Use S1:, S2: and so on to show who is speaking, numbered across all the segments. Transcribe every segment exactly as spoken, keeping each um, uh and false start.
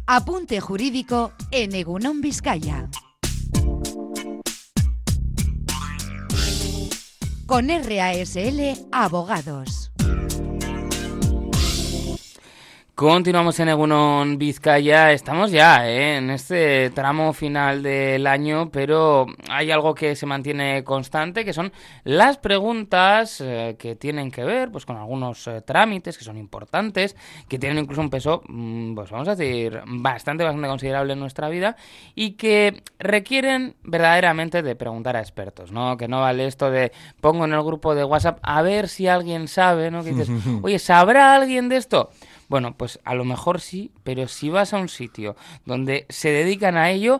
S1: Apunte jurídico en Egunon Vizcaya. Con R A S L Abogados.
S2: Continuamos en Egunon Vizcaya, estamos ya ¿eh? en este tramo final del año, pero hay algo que se mantiene constante, que son las preguntas eh, que tienen que ver pues con algunos eh, trámites que son importantes, que tienen incluso un peso, mmm, pues vamos a decir, bastante, bastante considerable en nuestra vida y que requieren verdaderamente de preguntar a expertos, ¿no? Que no vale esto de pongo en el grupo de WhatsApp a ver si alguien sabe, ¿no? Que dices, oye, ¿sabrá alguien de esto? Bueno, pues a lo mejor sí, pero si vas a un sitio donde se dedican a ello,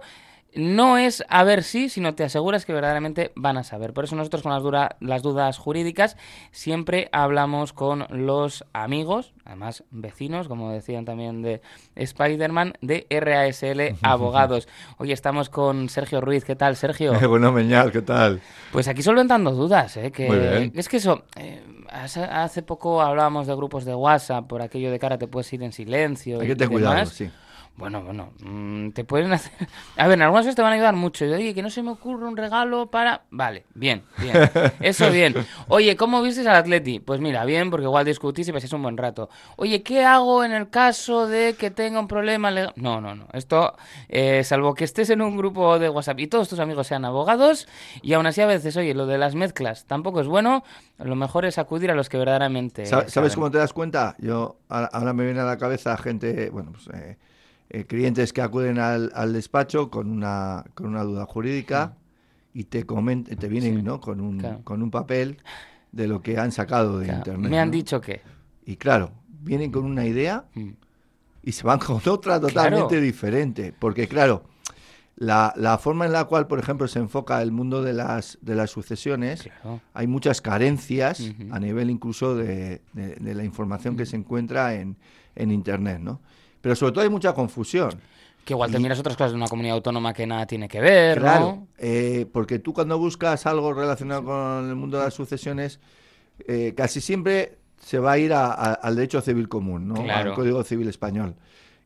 S2: no es a ver si, sino te aseguras que verdaderamente van a saber. Por eso nosotros con las, dura, las dudas jurídicas siempre hablamos con los amigos, además vecinos, como decían también de Spider-Man, de R A S L Abogados. Hoy estamos con Sergio Ruiz. ¿Qué tal, Sergio?
S3: Bueno, Meñal, ¿qué tal?
S2: Pues aquí solventando dudas, ¿eh? Que
S3: Muy bien.
S2: Es que eso... Eh, hace poco hablábamos de grupos de WhatsApp, por aquello de cara te puedes ir en silencio.
S3: Hay que tener cuidado, sí.
S2: Bueno, bueno, mmm, te pueden hacer... A ver, en algunas veces te van a ayudar mucho. Oye, que no se me ocurre un regalo para... Vale, bien, bien. Eso bien. Oye, ¿cómo vistes al Atleti? Pues mira, bien, porque igual discutís y pasáis un buen rato. Oye, ¿qué hago en el caso de que tenga un problema legal? No, no, no. Esto, eh, salvo que estés en un grupo de WhatsApp y todos tus amigos sean abogados, y aún así a veces, oye, lo de las mezclas tampoco es bueno, lo mejor es acudir a los que verdaderamente
S3: ¿Sabes
S2: saben.
S3: cómo te das cuenta? Yo, ahora me viene a la cabeza gente, bueno, pues... Eh... Eh, clientes que acuden al, al despacho con una con una duda jurídica sí. y te comentan, te vienen sí. ¿no? con un claro. con un papel de lo que han sacado de claro. internet.
S2: Me han
S3: ¿no?
S2: dicho que.
S3: Y claro, vienen con una idea mm. y se van con otra totalmente claro. diferente. Porque claro, la, la forma en la cual, por ejemplo, se enfoca el mundo de las de las sucesiones, claro. hay muchas carencias uh-huh. a nivel incluso de, de, de la información uh-huh. que se encuentra en, en internet, ¿no? Pero sobre todo hay mucha confusión.
S2: Que igual te y, miras otras cosas de una comunidad autónoma que nada tiene que ver,
S3: claro,
S2: ¿no?
S3: Eh, porque tú cuando buscas algo relacionado sí. con el mundo de las sucesiones, eh, casi siempre se va a ir a, a, al derecho civil común, ¿no?
S2: Claro.
S3: Al Código Civil Español.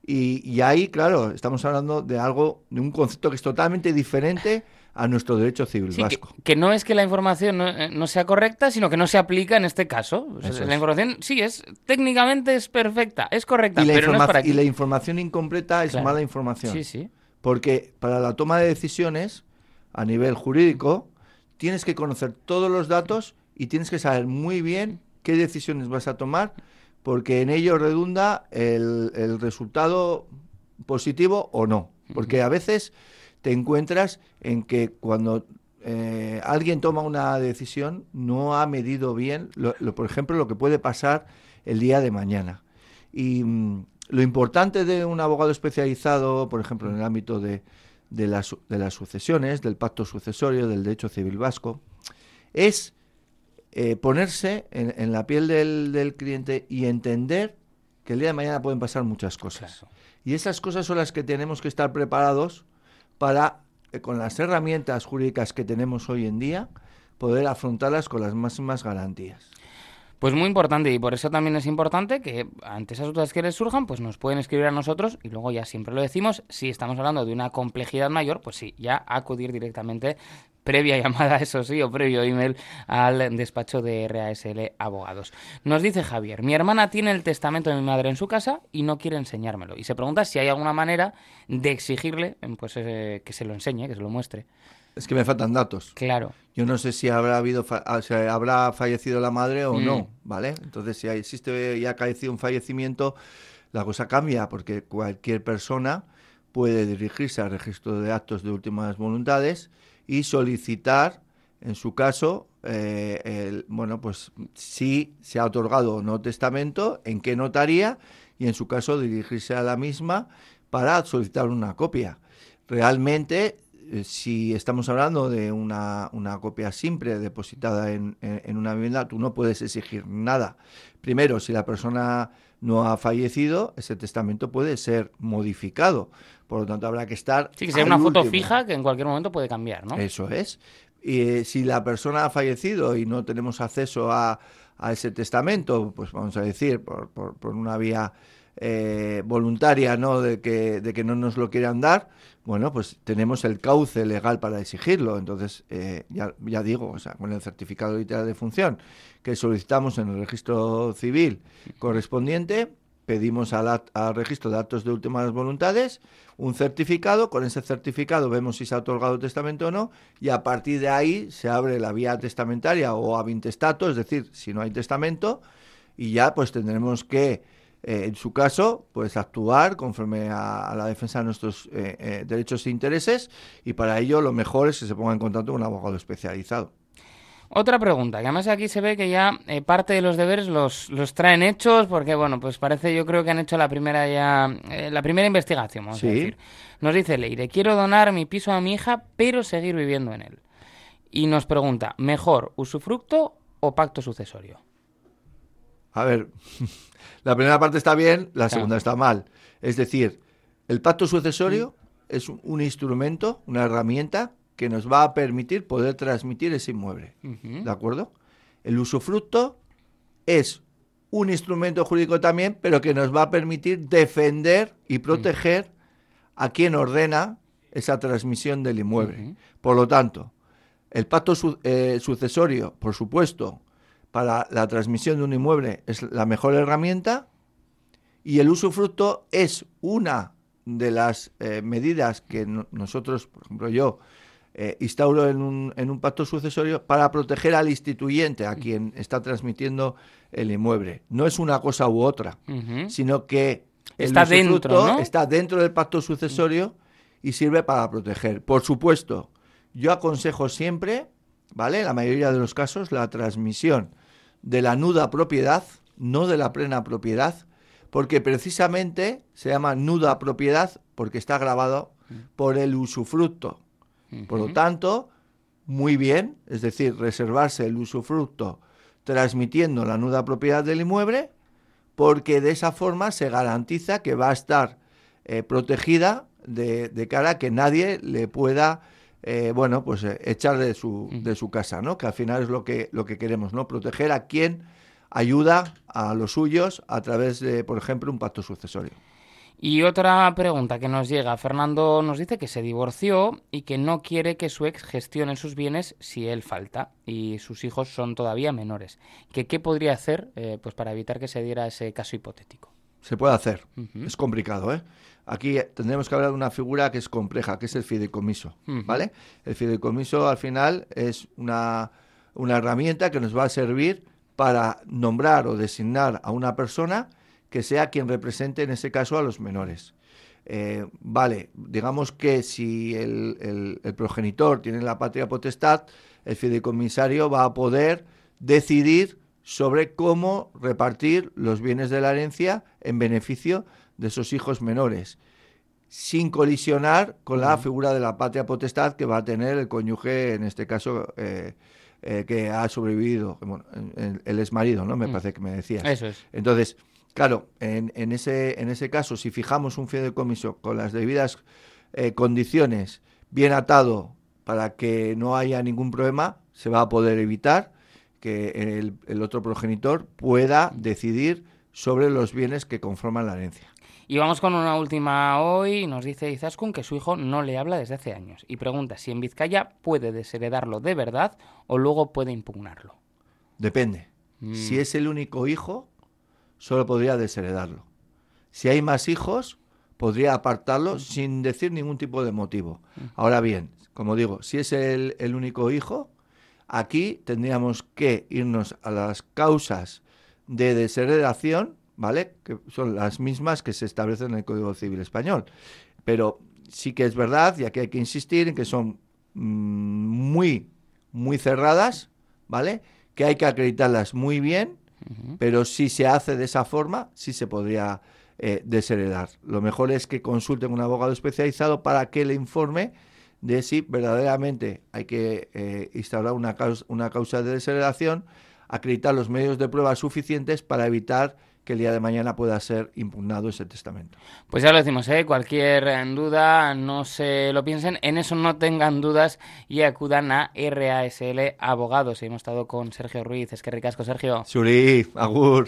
S3: Y, y ahí, claro, estamos hablando de algo, de un concepto que es totalmente diferente a nuestro derecho civil
S2: sí,
S3: vasco.
S2: Que, que no es que la información no, no sea correcta, sino que no se aplica en este caso. O sea, la información, sí, es técnicamente es perfecta, es correcta,
S3: y la
S2: pero no es para aquí.
S3: Y la información incompleta es claro. mala información.
S2: Sí, sí.
S3: Porque para la toma de decisiones, a nivel jurídico, tienes que conocer todos los datos y tienes que saber muy bien qué decisiones vas a tomar, porque en ello redunda el, el resultado positivo o no. Porque a veces te encuentras en que cuando eh, alguien toma una decisión no ha medido bien, lo, lo, por ejemplo, lo que puede pasar el día de mañana. Y mm, lo importante de un abogado especializado, por ejemplo, en el ámbito de, de, las, de las sucesiones, del pacto sucesorio, del derecho civil vasco, es eh, ponerse en, en la piel del, del cliente y entender que el día de mañana pueden pasar muchas cosas. Claro. Y esas cosas son las que tenemos que estar preparados para, eh, con las herramientas jurídicas que tenemos hoy en día, poder afrontarlas con las máximas garantías.
S2: Pues muy importante, y por eso también es importante que ante esas dudas que les surjan, pues nos pueden escribir a nosotros, y luego ya siempre lo decimos, si estamos hablando de una complejidad mayor, pues sí, ya acudir directamente, previa llamada, eso sí, o previo email al despacho de R A S L Abogados. Nos dice Javier, mi hermana tiene el testamento de mi madre en su casa y no quiere enseñármelo, y se pregunta si hay alguna manera de exigirle pues eh, que se lo enseñe, que se lo muestre.
S3: Es que me faltan datos.
S2: Claro.
S3: Yo no sé si habrá habido fa- o sea, habrá fallecido la madre o mm. no, ¿vale? Entonces, si existe y ha acaecido un fallecimiento, la cosa cambia, porque cualquier persona puede dirigirse al registro de actos de últimas voluntades y solicitar, en su caso, eh, el, bueno, pues si se ha otorgado o no testamento, en qué notaría, y en su caso dirigirse a la misma para solicitar una copia. Realmente, si estamos hablando de una, una copia simple depositada en, en, en una vivienda, tú no puedes exigir nada. Primero, si la persona no ha fallecido, ese testamento puede ser modificado. Por lo tanto, habrá que estar...
S2: Sí, que sea una foto fija que en cualquier momento puede cambiar, ¿no?
S3: Eso es. Y eh, si la persona ha fallecido y no tenemos acceso a, a ese testamento, pues vamos a decir, por, por, por una vía eh, voluntaria, ¿no? De que, de que no nos lo quieran dar, bueno, pues tenemos el cauce legal para exigirlo. Entonces, eh, ya, ya digo, o sea, con el certificado literal de función que solicitamos en el registro civil correspondiente, pedimos al, al registro de actos de últimas voluntades un certificado. Con ese certificado vemos si se ha otorgado testamento o no, y a partir de ahí se abre la vía testamentaria o ab intestato, es decir, si no hay testamento, y ya pues tendremos que, eh, en su caso, pues actuar conforme a, a la defensa de nuestros eh, eh, derechos e intereses, y para ello lo mejor es que se ponga en contacto con un abogado especializado.
S2: Otra pregunta, que además aquí se ve que ya eh, parte de los deberes los, los traen hechos, porque bueno, pues parece, yo creo que han hecho la primera ya, eh, la primera investigación, vamos
S3: Sí.
S2: a decir. Nos dice Leire, quiero donar mi piso a mi hija, pero seguir viviendo en él. Y nos pregunta, ¿mejor usufructo o pacto sucesorio?
S3: A ver, la primera parte está bien, la
S2: Claro.
S3: segunda está mal. Es decir, el pacto sucesorio es un, un instrumento, una herramienta que nos va a permitir poder transmitir ese inmueble.
S2: Ujú.
S3: ¿De acuerdo? El usufructo es un instrumento jurídico también, pero que nos va a permitir defender y proteger a quien ordena esa transmisión del inmueble.
S2: Ujú.
S3: Por lo tanto, el pacto su- eh, sucesorio, por supuesto, para la transmisión de un inmueble es la mejor herramienta, y el usufructo es una de las eh, medidas que no- nosotros, por ejemplo yo, eh, instauro en un, en un pacto sucesorio para proteger al instituyente, a quien está transmitiendo el inmueble. No es una cosa u otra,
S2: Ujú.
S3: sino que el
S2: Está
S3: usufructo
S2: dentro, ¿no?
S3: está dentro del pacto sucesorio y sirve para proteger. Por supuesto, yo aconsejo siempre, ¿vale? En la mayoría de los casos, la transmisión de la nuda propiedad, no de la plena propiedad, porque precisamente se llama nuda propiedad porque está grabado por el usufructo. Por lo
S2: Ujú.
S3: tanto, muy bien, es decir, reservarse el usufructo transmitiendo la nuda propiedad del inmueble, porque de esa forma se garantiza que va a estar eh, protegida de, de cara a que nadie le pueda eh, bueno, pues eh, echar de su, de su casa, ¿no? Que al final es lo que, lo que queremos, ¿no? Proteger a quien ayuda a los suyos a través de, por ejemplo, un pacto sucesorio.
S2: Y otra pregunta que nos llega. Fernando nos dice que se divorció y que no quiere que su ex gestione sus bienes si él falta y sus hijos son todavía menores. ¿Que qué podría hacer eh, pues para evitar que se diera ese caso hipotético?
S3: Se puede hacer.
S2: Ujú.
S3: Es complicado, ¿eh? Aquí tendremos que hablar de una figura que es compleja, que es el fideicomiso,
S2: Ujú.
S3: ¿vale? El fideicomiso, al final, es una, una herramienta que nos va a servir para nombrar o designar a una persona que sea quien represente, en ese caso, a los menores. Eh, vale, digamos que si el, el, el progenitor tiene la patria potestad, el fideicomisario va a poder decidir sobre cómo repartir los bienes de la herencia en beneficio de esos hijos menores, sin colisionar con la figura de la patria potestad que va a tener el cónyuge, en este caso, eh, eh, que ha sobrevivido, bueno, el, el exmarido, ¿no? Me
S2: Mm.
S3: parece que me decías.
S2: Eso es.
S3: Entonces, claro, en, en, ese, en ese caso, si fijamos un fideicomiso con las debidas eh, condiciones, bien atado para que no haya ningún problema, se va a poder evitar que el, el otro progenitor pueda decidir sobre los bienes que conforman la herencia.
S2: Y vamos con una última hoy. Nos dice Izaskun que su hijo no le habla desde hace años y pregunta si en Vizcaya puede desheredarlo de verdad o luego puede impugnarlo.
S3: Depende.
S2: Mm.
S3: Si es el único hijo, solo podría desheredarlo. Si hay más hijos, podría apartarlo
S2: Mm.
S3: sin decir ningún tipo de motivo. Ahora bien, como digo, si es el, el único hijo, aquí tendríamos que irnos a las causas de desheredación, ¿vale? Que son las mismas que se establecen en el Código Civil Español. Pero sí que es verdad, y aquí hay que insistir en que son mmm, muy, muy cerradas, ¿vale? Que hay que acreditarlas muy bien, uh-huh. Pero si se hace de esa forma, sí se podría eh, desheredar. Lo mejor es que consulten un abogado especializado para que le informe de si verdaderamente hay que eh, instaurar una causa, una causa de desheredación, acreditar los medios de prueba suficientes para evitar que el día de mañana pueda ser impugnado ese testamento.
S2: Pues ya lo decimos, ¿eh? Cualquier duda, no se lo piensen, en eso no tengan dudas y acudan a R A S L Abogados. Hemos estado con Sergio Ruiz. Es que ricasco, Sergio.
S3: Suri, agur.